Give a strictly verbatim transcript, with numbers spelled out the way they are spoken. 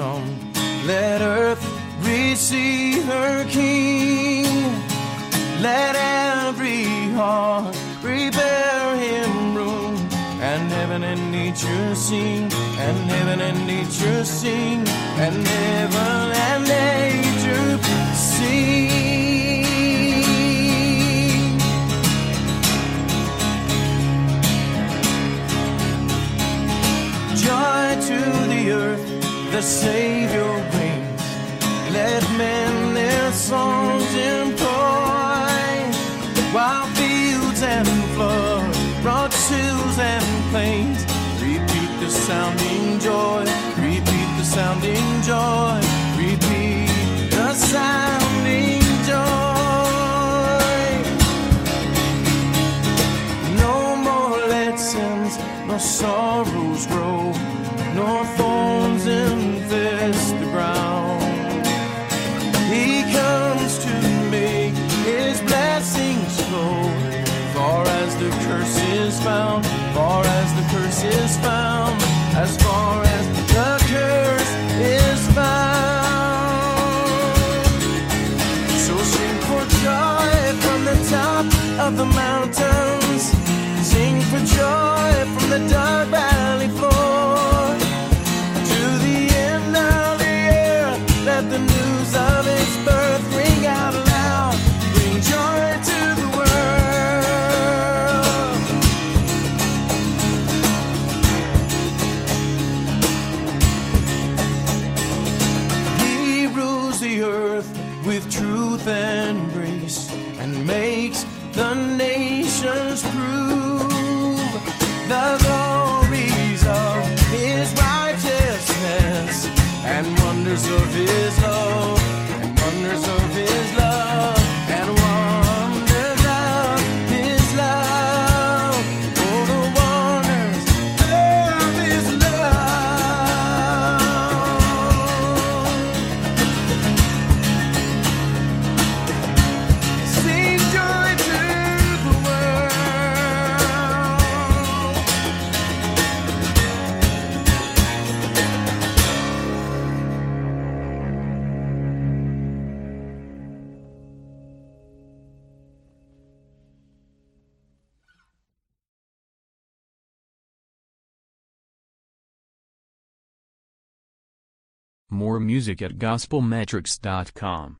come. Let earth receive her King. Let every heart prepare him room. And heaven and nature sing, and heaven and nature sing, and heaven and nature sing. Joy to the earth, the Savior reigns. Let men their songs employ, while fields and floods, broad hills and plains, repeat the sounding joy, repeat the sounding joy, repeat the sounding joy. No more lessons, nor sorrows grow, nor thorns infest the ground. He comes to make his blessings flow. Far as the curse is found, far as the curse is found, as far as the curse is found. So sing for joy from the top of the mountains, sing for joy from the dark valley floor, to the end of the earth, let the news of his birth ring out loud, bring joy to the world. The earth with truth and grace, and makes the nations prove the glories of his righteousness, and wonders of his love, and wonders of his love, and wonders of his love. Oh, the wonders of his love. More music at gospel metrics dot com.